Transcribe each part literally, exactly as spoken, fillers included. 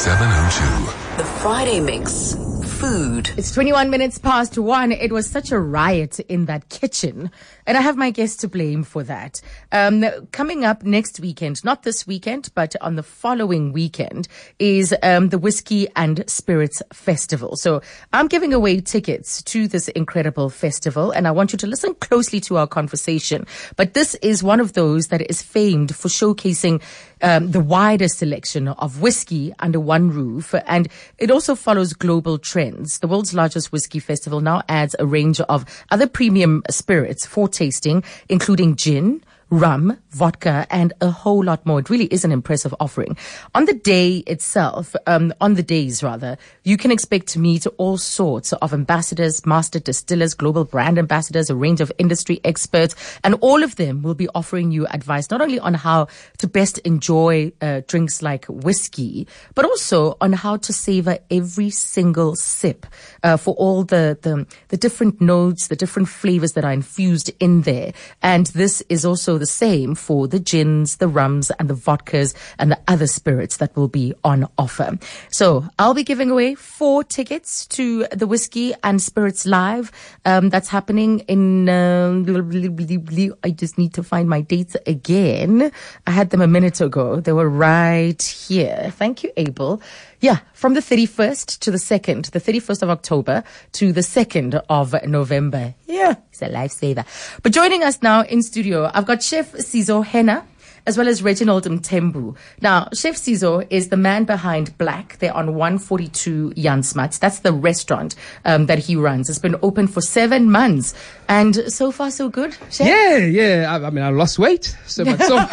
seven oh two. The Friday Mix. Food. It's twenty-one minutes past one. It was such a riot in that kitchen. And I have my guest to blame for that. Um, coming up next weekend, not this weekend, but on the following weekend, is um, the Whiskey and Spirits Festival. So I'm giving away tickets to this incredible festival, and I want you to listen closely to our conversation. But this is one of those that is famed for showcasing um, the widest selection of whiskey under one roof, and it also follows global trends. The world's largest whiskey festival now adds a range of other premium spirits for tasting, including gin, rum, vodka, and a whole lot more. It really is an impressive offering. On the day itself, um, on the days rather, you can expect to meet all sorts of ambassadors, master distillers, global brand ambassadors, a range of industry experts, and all of them will be offering you advice not only on how to best enjoy uh, drinks like whiskey, but also on how to savor every single sip uh, for all the, the the different notes, the different flavors that are infused in there. And this is also the same for the gins, the rums, and the vodkas, and the other spirits that will be on offer. So I'll be giving away four tickets to the Whiskey and Spirits Live. Um, that's happening in, uh, I just need to find my dates again. I had them a minute ago. They were right here. Thank you, Abel. Yeah, from the thirty-first to the second, the thirty-first of October to the second of November. Yeah, he's a lifesaver. But joining us now in studio, I've got Chef Sizo Henna, as well as Reginald Mthembu. Now, Chef Sizo is the man behind Black. They're on one forty-two Jan Smuts. That's the restaurant um, that he runs. It's been open for seven months. And so far, so good, Chef? Yeah, yeah. I, I mean, I lost weight. So, but, so,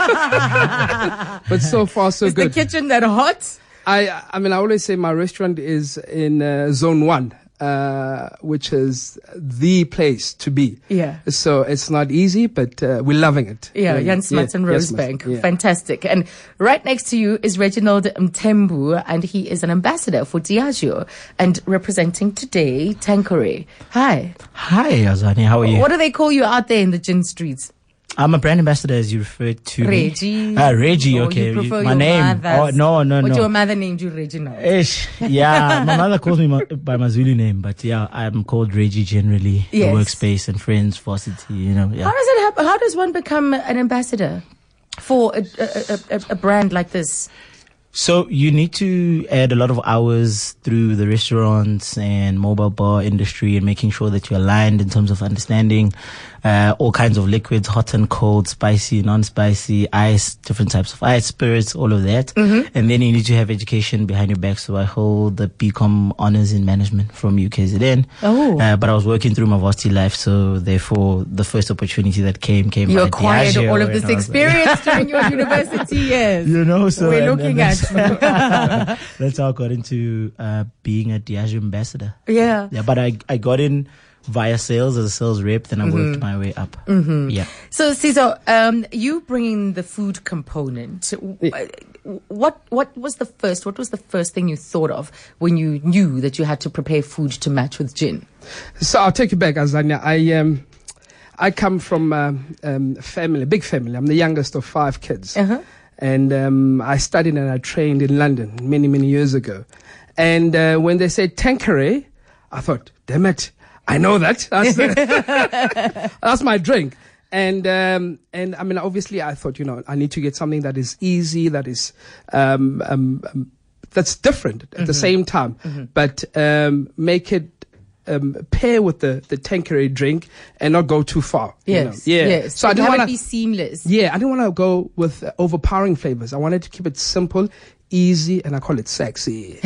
but so far, so is good. Is the kitchen that hot? I, I mean, I always say my restaurant is in uh, zone one, uh, which is the place to be. Yeah. So it's not easy, but uh, we're loving it. Yeah, really. Jan Smuts yeah, and Rosebank. Yeah. Fantastic. And right next to you is Reginald Mthembu, and he is an ambassador for Diageo and representing today Tanqueray. Hi. Hi, Azani. How are you? What do they call you out there in the gin streets? I'm a brand ambassador, as you referred to Reggie. me. Ah, Reggie, oh, okay. You prefer you, my your name. Mother's. Oh, no, no, But no. your mother named you Reginald. Ish. Yeah, my mother calls me ma- by my Zulu name, but yeah, I'm called Reggie generally. Yes. The workspace and friends, varsity, you know. Yeah. How does it happen? How does one become an ambassador for a, a, a, a brand like this? So you need to add a lot of hours through the restaurants and mobile bar industry and making sure that you're aligned in terms of understanding uh, all kinds of liquids, hot and cold, spicy, non-spicy, ice, different types of ice, spirits, all of that. Mm-hmm. And then you need to have education behind your back. So I hold the B Com honors in management from U K Z N. Oh. Uh, but I was working through my varsity life, so therefore the first opportunity that came came. You by acquired Diageo, all of this experience like, during your university years. You know, so we're and, looking and at. that's how I got into uh, being a Diageo ambassador. Yeah. Yeah, but I I got in via sales as a sales rep, then I mm-hmm. worked my way up. Mm-hmm. Yeah. So, Sizo, um, you bringing the food component. Yeah. What what was the first? What was the first thing you thought of when you knew that you had to prepare food to match with gin? So I'll take you back, Azania. I um, I come from um, um, a family, a big family. I'm the youngest of five kids. Uh-huh. And um, I studied and I trained in London many, many years ago. And uh, when they said Tanqueray, I thought, damn it, I know that. That's, the, that's my drink. And um, and I mean, obviously, I thought, you know, I need to get something that is easy, that is um, um, um, that's different at mm-hmm. the same time, mm-hmm. but um, make it. Um, pair with the, the Tanqueray drink and not go too far. Yes. You know? Yeah. Yes. So I didn't want want to be seamless. Yeah. I didn't want to go with uh, overpowering flavors. I wanted to keep it simple, easy, and I call it sexy.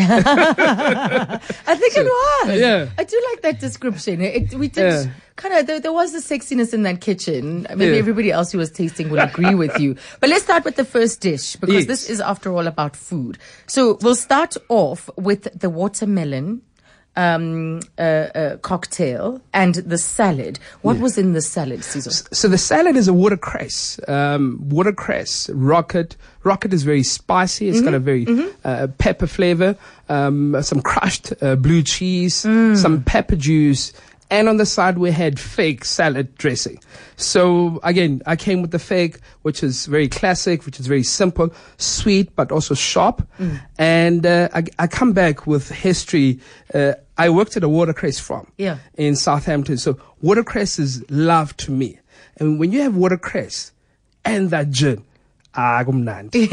I think so, it was. Yeah. I do like that description. It, we did yeah. kind of, there, there was the sexiness in that kitchen. Maybe yeah. everybody else who was tasting will agree with you. But let's start with the first dish because yes. this is, after all, about food. So we'll start off with the watermelon um, uh, uh, cocktail and the salad. What yeah. was in the salad, Sizo? So, so the salad is a watercress. Um, watercress, rocket. Rocket is very spicy. It's mm-hmm. got a very mm-hmm. uh, pepper flavor. Um, some crushed uh, blue cheese, mm. some pepper juice, And on the side, we had fake salad dressing. So again, I came with the fake, which is very classic, which is very simple, sweet, but also sharp. Mm. And uh, I, I come back with history. Uh, I worked at a watercress farm yeah. in Southampton. So watercress is love to me. And when you have watercress and that gin, ah, kumnandi.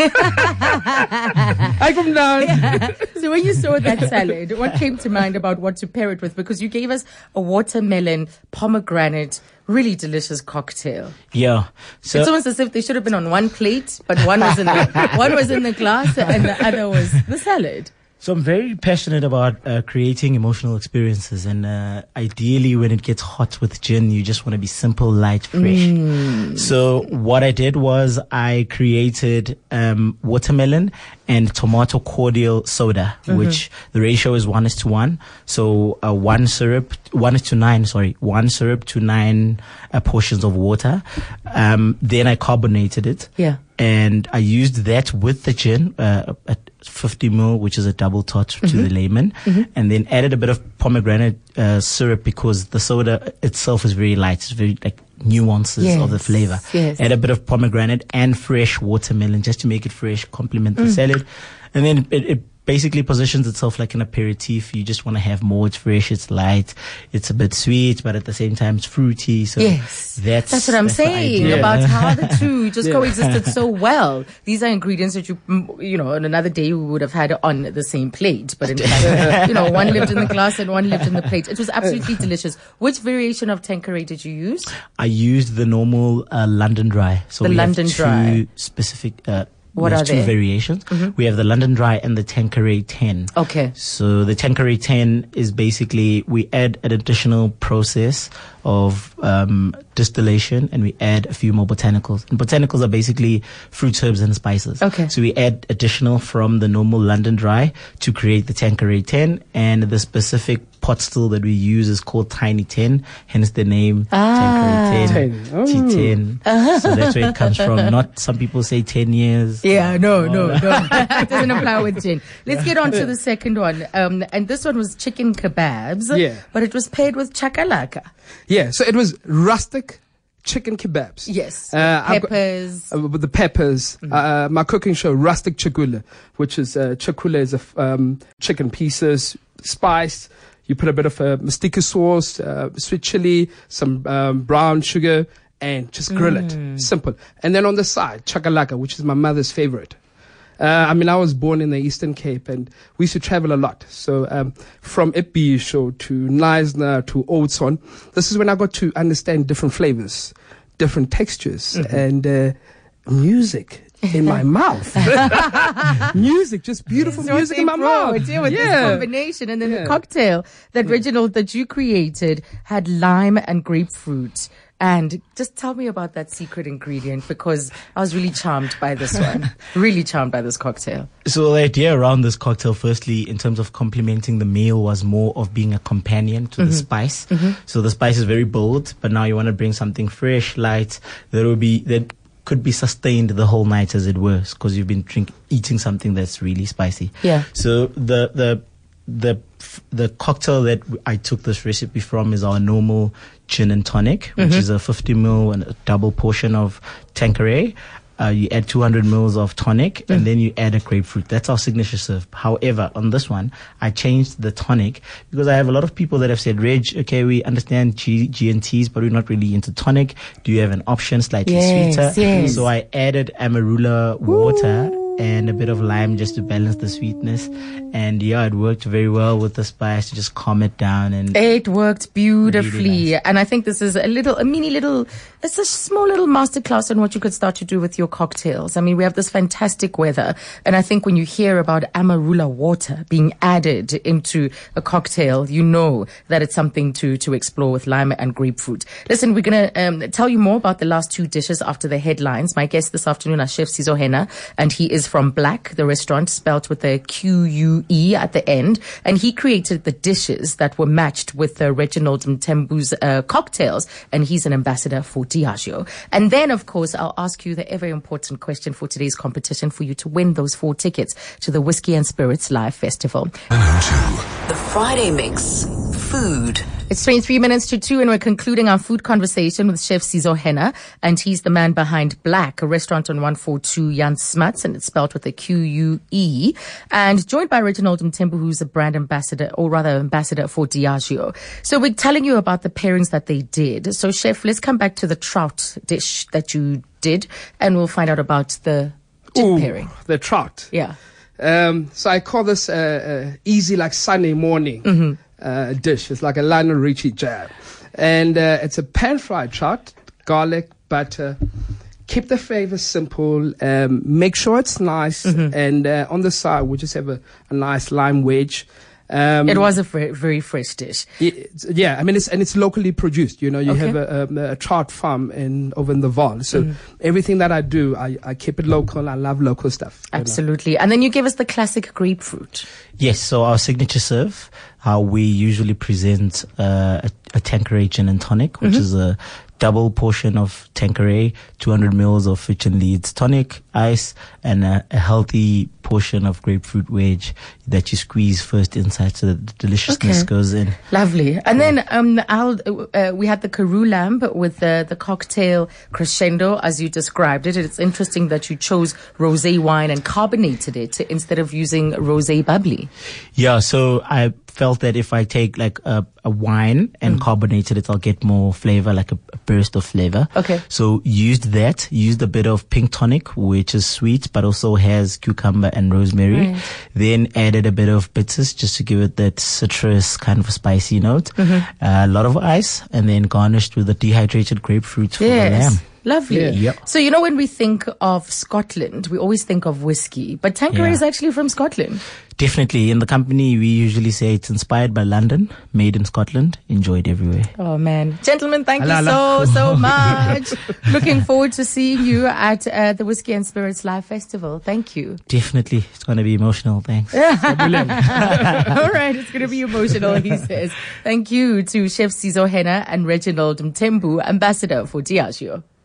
So when you saw that salad, what came to mind about what to pair it with? Because you gave us a watermelon, pomegranate, really delicious cocktail. Yeah. So it's almost as if they should have been on one plate, but one was in the one was in the glass and the other was the salad. So I'm very passionate about uh, creating emotional experiences, and uh, ideally when it gets hot with gin, you just want to be simple, light, fresh. Mm. So what I did was I created um, watermelon and tomato cordial soda, mm-hmm. which the ratio is one is to one. So uh, one syrup, one is to nine, sorry, one syrup to nine uh, portions of water. Um, then I carbonated it. Yeah. And I used that with the gin, uh, at fifty mil, which is a double tot mm-hmm. to the layman, mm-hmm. and then added a bit of pomegranate uh, syrup because the soda itself is very light. It's very like nuances yes. of the flavor. Yes. Add a bit of pomegranate and fresh watermelon just to make it fresh, complement the mm. salad. And then it, it basically positions itself like an aperitif. You just want to have more. It's fresh, it's light, it's a bit sweet, but at the same time it's fruity. So yes, that's, that's what I'm that's saying about how the two just yeah. coexisted so well. These are ingredients that you, you know, on another day we would have had on the same plate, but in fact, you know, one lived in the glass and one lived in the plate. It was absolutely delicious. Which variation of Tanqueray did you use? I used the normal uh, London Dry. So the we London have two Dry. specific. Uh, What There's are two they? variations. Mm-hmm. We have the London Dry and the Tanqueray ten. Okay. So the Tanqueray ten is basically we add an additional process of um, distillation and we add a few more botanicals. And botanicals are basically fruits, herbs, and spices. Okay. So we add additional from the normal London Dry to create the Tanqueray ten, and the specific pot still that we use is called Tiny ten, hence the name ah. Tanqueray ten. Oh. T ten. Uh-huh. So that's where it comes from. Not some people say ten years. Yeah, no, no, no. It doesn't apply with gin. Let's get on to the second one. Um, and this one was chicken kebabs. Yeah. But it was paired with chakalaka. Yeah, so it was rustic chicken kebabs. Yes. Uh, peppers. Got, uh, with the peppers. Mm-hmm. Uh, my cooking show, Rustic Chakula, which is, uh, chakula is a, um, chicken pieces, spiced. You put a bit of uh, mastika sauce, uh, sweet chili, some um, brown sugar, and just grill mm. it. Simple. And then on the side, chakalaka, which is my mother's favorite. Uh, I mean, I was born in the Eastern Cape and we used to travel a lot. So um, from Ippisho to Knysna to Oudtshoorn, this is when I got to understand different flavors, different textures, mm-hmm. and uh, music in my mouth. Music, just beautiful so music in my mouth. Yeah, with yeah. this combination. And then yeah. the cocktail that yeah. Reginald, that you created had lime and grapefruit. And just tell me about that secret ingredient, because I was really charmed by this one. Really charmed by this cocktail. So the idea around this cocktail, firstly, in terms of complementing the meal, was more of being a companion to mm-hmm. the spice. Mm-hmm. So the spice is very bold, but now you want to bring something fresh, light, that will be, that could be sustained the whole night, as it were, because you've been drink, eating something that's really spicy. Yeah. So the, the, the, the cocktail that I took this recipe from is our normal gin and tonic, which mm-hmm. is a fifty mil and a double portion of Tanqueray. Uh, you add two hundred mils of tonic mm. and then you add a grapefruit. That's our signature serve. However, on this one, I changed the tonic because I have a lot of people that have said, Reg, okay, we understand G- G&Ts, but we're not really into tonic. Do you have an option slightly yes, sweeter? Yes. So I added Amarula water. Ooh. And a bit of lime just to balance the sweetness. And yeah, it worked very well with the spice to just calm it down. And it worked beautifully. Really nice. And I think this is a little, a mini little, it's a small little masterclass on what you could start to do with your cocktails. I mean, we have this fantastic weather. And I think when you hear about Amarula water being added into a cocktail, you know that it's something to, to explore with lime and grapefruit. Listen, we're going to um, tell you more about the last two dishes after the headlines. My guest this afternoon is Chef Sizo Hena, and he is from Black, the restaurant, spelt with a Q U E at the end. And he created the dishes that were matched with uh, Reginald Mthembu's uh, cocktails. And he's an ambassador for Diageo. And then, of course, I'll ask you the ever important question for today's competition for you to win those four tickets to the Whiskey and Spirits Live Festival. The Friday Mix. Food. It's twenty-three minutes to two, and we're concluding our food conversation with Chef Sizwe Hena, and he's the man behind Black, a restaurant on one forty-two Jan Smuts, and it's spelled with a Q U E, and joined by Reginald Mthembu, who's a brand ambassador, or rather ambassador for Diageo. So we're telling you about the pairings that they did. So, Chef, let's come back to the trout dish that you did, and we'll find out about the dip Ooh, pairing. The trout. Yeah. Um, so I call this uh, uh, easy like Sunday morning Mm-hmm. uh, dish. It's like a Lionel Richie jab. And uh, it's a pan-fried trout, garlic, butter. Keep the flavor simple. Um, make sure it's nice. Mm-hmm. And uh, on the side, we just have a, a nice lime wedge. Um, It was a fr- very fresh dish. It's- yeah, I mean, it's and it's locally produced. You know, you Okay. have a, a, a trout farm in over in the Vaal. So Mm-hmm. everything that I do, I, I keep it local. I love local stuff. you know. Absolutely. And then you give us the classic grapefruit. Yes, so our signature serve, how we usually present uh, a, a Tanqueray gin and tonic, which Mm-hmm. is a double portion of Tanqueray, two hundred mils of Fitch and Leeds tonic, ice, and a, a healthy portion of grapefruit wedge that you squeeze first inside so that the deliciousness Okay. goes in. Lovely. And then um, Al, uh, we had the Karoo lamb with the, the cocktail crescendo, as you described it. It's interesting that you chose rosé wine and carbonated it instead of using rosé bubbly. Yeah, so I felt that if I take like a, a wine and Mm. carbonated it, I'll get more flavor, like a, a burst of flavor. Okay. So used that, used a bit of pink tonic, which is sweet, but also has cucumber and rosemary. Right. Then added a bit of bitters just to give it that citrus kind of a spicy note. Mm-hmm. Uh, a lot of ice, and then garnished with the dehydrated grapefruit for the Yes. lamb. Lovely. Yeah. Yep. So, you know, when we think of Scotland, we always think of whiskey, but Tanqueray Yeah. is actually from Scotland. Definitely. In the company, we usually say it's inspired by London, made in Scotland, enjoyed everywhere. Oh, man. Gentlemen, thank you Halala. so, so much. Looking forward to seeing you at uh, the Whiskey and Spirits Live Festival. Thank you. Definitely. It's going to be emotional. Thanks. All right, it's going to be emotional, he says. Thank you to Chef Sizwe Hena and Reginald Mthembu, ambassador for Diageo.